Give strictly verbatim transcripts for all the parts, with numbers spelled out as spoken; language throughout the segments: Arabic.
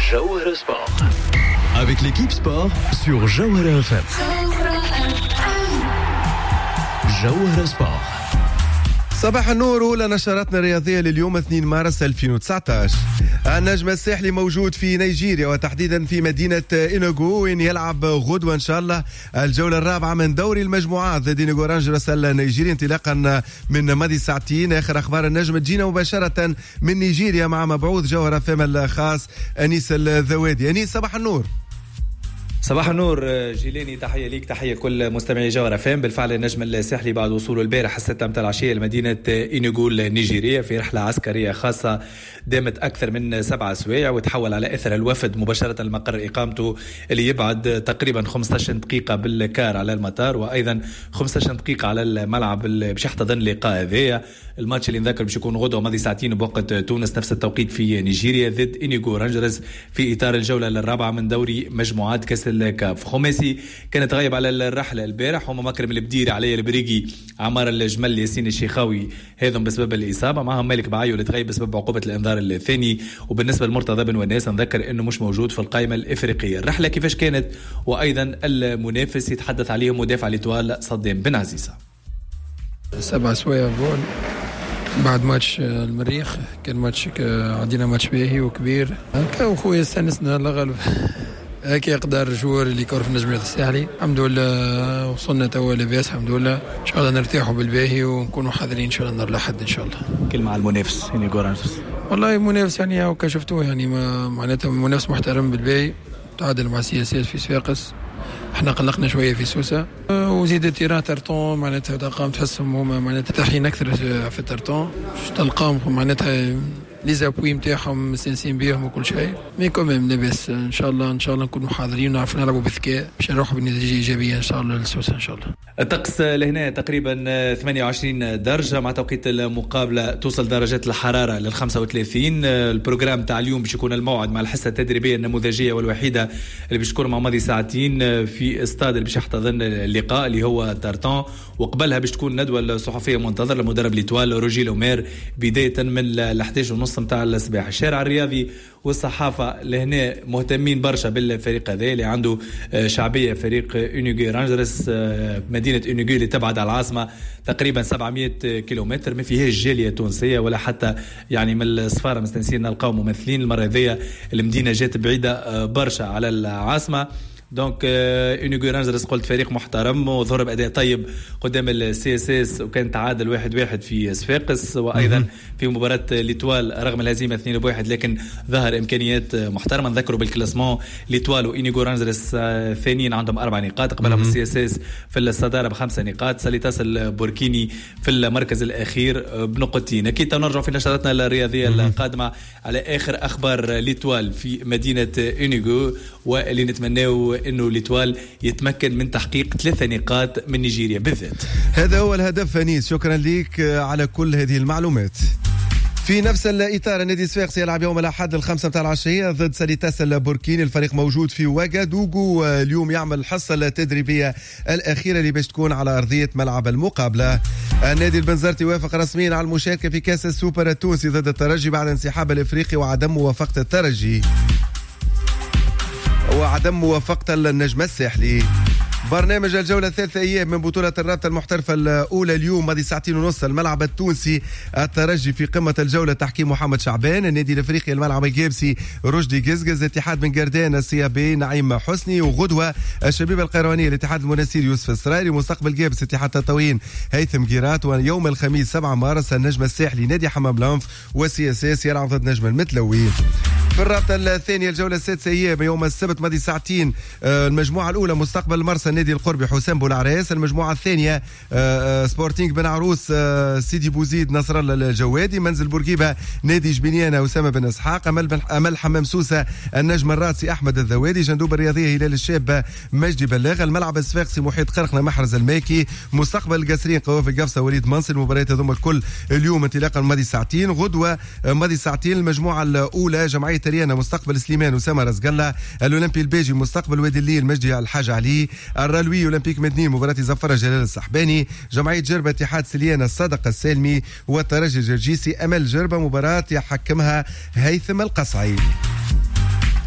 Jawhara Sport. Avec l'équipe sport sur Jawhara F M. Jawhara Sport. صباح النور. أولى نشراتنا الرياضية لليوم اثنين مارس ألفين وتسعة عشر. النجم الساحلي موجود في نيجيريا وتحديدا في مدينة إنوغو، وين يلعب غدوة إن شاء الله الجولة الرابعة من دوري المجموعات ضد إنوغو رانجرز النيجيري انطلاقا من ماضي ساعتين. آخر أخبار النجم تجينا مباشرة من نيجيريا مع مبعوث جوهرة فيما الخاص أنيس الذوادي. أنيس صباح النور. صباح النور جيلاني، تحية ليك تحية كل مستمعي جوهرة فام. بالفعل النجم الساحلي بعد وصوله البارح الستة متاع العشية لمدينة إنوغو النيجيرية في رحلة عسكرية خاصة دامت أكثر من سبعة أسابيع، وتحول على إثر الوفد مباشرة لمقر إقامته اللي يبعد تقريبا خمسة عشر دقيقة بالكار على المطار، وأيضا خمسة عشر دقيقة على الملعب اللي باش يحتضن اللقاء هذايا. الماتش اللي نذكر باش يكون غدوة ماضي ساعتين بوقت تونس نفس التوقيت في نيجيريا ضد إنوغو رانجرز في إطار الجولة الرابعة من دوري مجموعات كأس الكاف. خماسي كانت غايب على الرحلة البارح، هما مكرم البديري، علي البريقي، عمار الجمل، ياسين الشيخاوي، هذم بسبب الإصابة. معهم مالك بعيو اللي تغيب بسبب عقوبة الإنذار الثاني. وبالنسبة لمرتضى بن وناس نذكر إنه مش موجود في القائمة الإفريقية. الرحلة كيفاش كانت وأيضا المنافس يتحدث عليهم مدافع الإطوال صدام بن عزيزة. سبع سوايع جول بعد ماتش المريخ، كان ماتش عدينا ماتش باهي وكبير. كان خويا استانسنا الله غالب هكا يقدر جوار اللي كور في النجم الساحلي. الحمد لله وصلنا توا لاباس الحمد لله. ان شاء الله نرتاحوا بالباهي ونكونوا حاضرين ان شاء الله نهار الاحد ان شاء الله. كلمة على المنافس إنوغو رانجرز. والله منافس يعني هاكا شفتوه يعني ما معناتها منافس محترم بالباهي، تعادل مع سي اس اس في صفاقس. احنا قلقنا شويه في سوسه وزيد تيران ترتون معناتها تلقاهم تحسهم هما معناتها تحين اكثر في الترتون، تلقاهم معناتها لي زابوي نتاعهم مستانسين بيهم وكل شيء. مي كوميم لاباس ان شاء الله ان شاء الله نكونوا حاضرين ونعرفوا نلعبوا بذكاء باش نروحوا بنتيجه ايجابيه ان شاء الله للسوسه ان شاء الله. الطقس لهنا تقريبا ثمانية وعشرين درجه، مع توقيت المقابله توصل درجات الحراره لل خمسة وثلاثين. البروجرام تاع اليوم باش يكون الموعد مع الحصه التدريبيه النموذجيه والوحيده اللي باش تكون مع ماضي ساعتين في استاد اللي باش يحتضن اللقاء اللي هو تارتان، وقبلها باش تكون ندوه الصحفيه منتظر لمدرب ليتوال روجي لومير بدايه من الحداش ونص متاع الصباح. الشارع الرياضي والصحافة لهنا مهتمين برشا بالفريق هذا اللي عنده شعبية، فريق إنوغو رانجرز. مدينة إنوغو اللي تبعد على العاصمة تقريبا سبعمائة كيلومتر، ما فيهاش جالية تونسية ولا حتى يعني من السفارة مستنسين نلقاو ممثلين. المرة هذية المدينة جات بعيدة برشا على العاصمة. دونك إنوغو رانجرز قلت فريق محترم وظهر بأداء طيب قدام السي اس اس، وكان تعادل واحد واحد في صفاقس، وأيضا في مباراة ليتوال رغم الهزيمة اثنين بواحد لكن ظهر إمكانيات محترمة. نذكروا بالكلاسمون ليتوال وإنوغو رانجرز ثانيين عندهم أربع نقاط، قبلهم السي اس اس في الصدارة بخمسة نقاط، ساليتاس البوركيني في المركز الأخير بنقطتين. أكيد نرجع في نشرتنا الرياضية القادمة على آخر أخبار ليتوال في مدينة إنوغو، واللي نتمناه انه ليتوال يتمكن من تحقيق ثلاثة نقاط من نيجيريا بالذات. هذا هو الهدف أنيس، شكرا لك على كل هذه المعلومات. في نفس الإطار النادي صفاقس يلعب يوم الأحد الخمسة متاع العشية ضد ساليتاس البوركيني. الفريق موجود في واغادوغو، اليوم يعمل الحصة التدريبية الأخيرة اللي باش تكون على أرضية ملعب المقابلة. النادي البنزرتي وافق رسميا على المشاركة في كأس السوبر التونسي ضد الترجي بعد انسحاب الإفريقي وعدم موافقة الترجي وعدم موافقة النجم الساحلي. برنامج الجولة الثالثة أيام من بطولة الرابطة المحترفة الأولى اليوم ماضي ساعتين ونص. الملعب التونسي الترجي في قمة الجولة تحكيم محمد شعبان، النادي الأفريقي الملعب الجابسي رشدي قزقز، اتحاد بن قردان السيابي نعيم حسني، وغدوة الشبيبة القيروانية الاتحاد المناسير يوسف السرايري، مستقبل جابس اتحاد تطاوين هيثم جيرات. ويوم الخميس سبعة مارس النجم الساحلي نادي حمام لانف وسي اس اس يلعب ضد نجم المتلوي. في الرابطة الثانية الجولة السادسة أيام يوم السبت ماضي ساعتين المجموعة الأولى مستقبل مرسى النادي القربي حسام بولعراس، المجموعة الثانية سبورتينغ بن عروس سيدي بوزيد نصر الله الجوادي، منزل بورقيبة نادي جبينيانا أسامة بن إسحاق، أمل, بن أمل حمام سوسة النجم الراسي أحمد الذوادي، جندوب الرياضية هلال الشاب مجدي بلاغ، الملعب الصفاقسي محيط قرقنة محرز الماكي، مستقبل القاسرين قوافي القفصة وليد منصر. المباريات هذوما الكل اليوم انطلاقا ماضي ساعتين. غدوة ماضي ساعتين المجموعة الأولى جمعية ريانا مستقبل سليمان وسام رزقلة، الأولمبي البيجي مستقبل وادي الليل مجدي الحاج علي، الرلوي أولمبيك مدنين مباراة زفرة جلال السحباني، جمعية جربة اتحاد سليان الصدق السالمي، والترجي الجرجيسي أمل جربة مباراة يحكمها هيثم القصعي.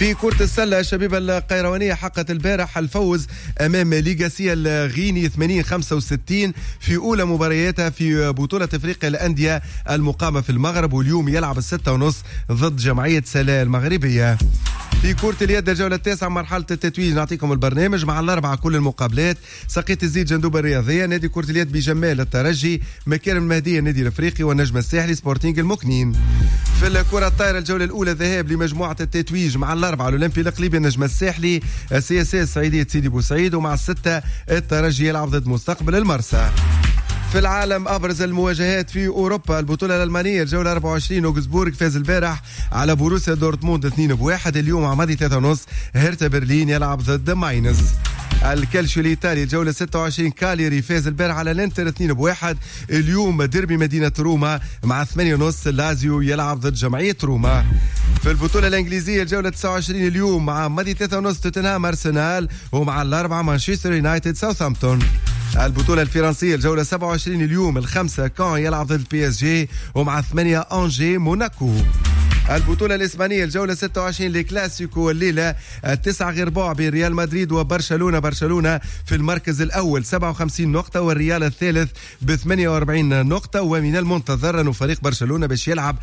في كرة السلة الشبيبة القيروانية حققت البارح الفوز أمام ليغاسيا الغيني ثمانين خمسة وستين في أولى مبارياتها في بطولة أفريقيا الأندية المقامة في المغرب، واليوم يلعب الستة ونص ضد جمعية سلا المغربية. في كرة اليد الجولة التاسعة مرحلة التتويج نعطيكم البرنامج مع الأربعة كل المقابلات. سقية الزيت جندوب الرياضية، نادي كرة اليد بجمال الترجي، مكارم المهدية النادي الأفريقي، والنجم الساحلي سبورتينج المكنين. في الكرة الطايرة الجولة الأولى ذهاب لمجموعة التتويج مع الأربعة الأولمبي القليبي النجم الساحلي، السي اس اس سعيدية سيدي بوسعيد، ومع الستة الترجي يلعب ضد مستقبل المرسى. في العالم أبرز المواجهات في أوروبا، البطولة الألمانية الجولة أربعة وعشرين أوغسبورغ فاز البارح على بوروسيا دورتموند اثنين بواحد. اليوم عمادي ثلاثة ونص هيرتا برلين يلعب ضد ماينز. الكالشيو الإيطالي الجولة ستة وعشرين كاليري فاز البارح على الانتر اثنين بواحد. اليوم ديربي مدينة روما مع ثمانية ونص لازيو يلعب ضد جمعية روما. في البطولة الإنجليزية الجولة تسعة وعشرين اليوم مع عمادي ثلاثة ونص توتنهام أرسنال، ومع الأربعة مانشستر يونايتد ساوثهامبتون. البطولة الفرنسية الجولة سبعة وعشرين اليوم الخمسة كان يلعب ضد البي اس جي، ومع ثمانية أنجي موناكو. البطولة الإسبانية الجولة ستة وعشرين لكلاسيكو الليلة التسعة غير ربع بين ريال مدريد وبرشلونة. برشلونة في المركز الأول سبعة وخمسين نقطة، والريال الثالث ب ثمانية وأربعين نقطة. ومن المنتظر أن فريق برشلونة باش يلعب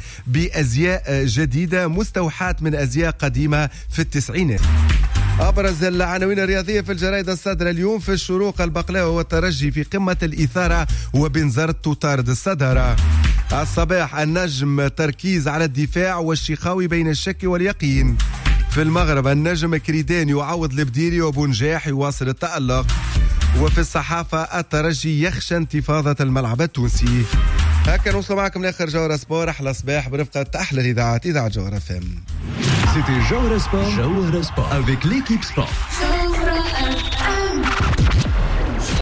بأزياء جديدة مستوحاة من أزياء قديمة في التسعينات. أبرز العناوين الرياضية في الجرائد الصادرة اليوم: في الشروق البقلاوي والترجي في قمة الإثارة، وبنزرت تطارد الصدارة. الصباح النجم تركيز على الدفاع، والشيخاوي بين الشك واليقين. في المغرب النجم كريدان يعوض البديري، وبنجاح يواصل التألق. وفي الصحافة الترجي يخشى انتفاضة الملعب التونسي. هكا نوصل معكم لاخر جوهرة سبور. احلى صباح برفقة احلى الاذاعات، اذاعة جوهرة فم. C'était Jawara Sport, Jawara Sport avec l'équipe sport.